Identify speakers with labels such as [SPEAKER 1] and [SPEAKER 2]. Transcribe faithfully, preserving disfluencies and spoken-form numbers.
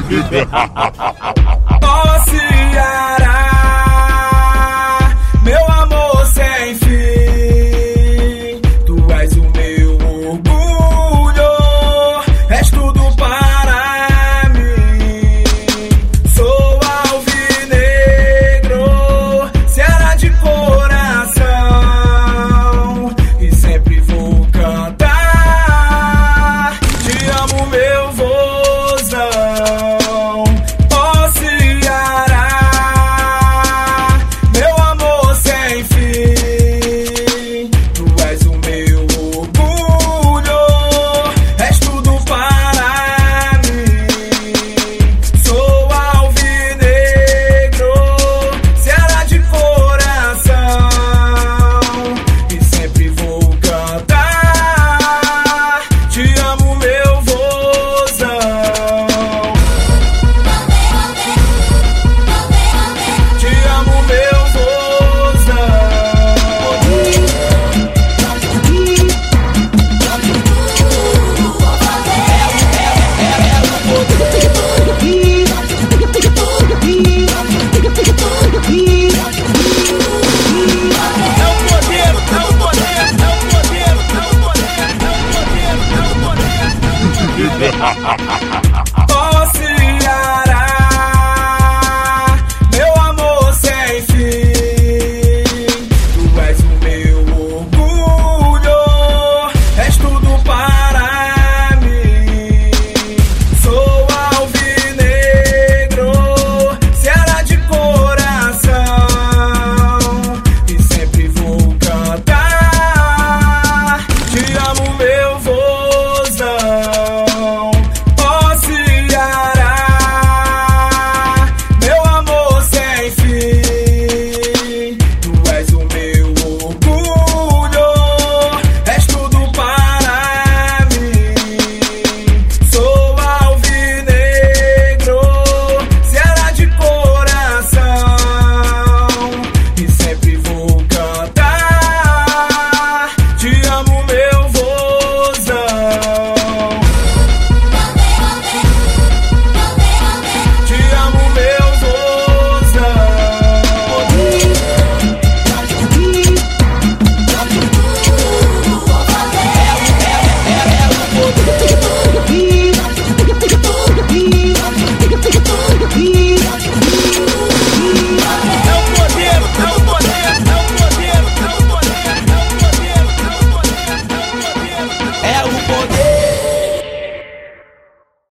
[SPEAKER 1] Ó Ceará, meu amor sem fim, tu és o meu orgulho, és tudo para mim. Sou alvinegro, Ceará de coração, e sempre vou cantar, te amo meu vozão. Ó Ceará, meu amor sem fim, tu és o meu orgulho, és tudo para mim. Sou alvinegro, Ceará de coração, e sempre vou cantar, te amo meu vozão. Te amo meu vozão. É o poder, é o poder, é o poder, é o poder, é o poder, é o poder, é o poder.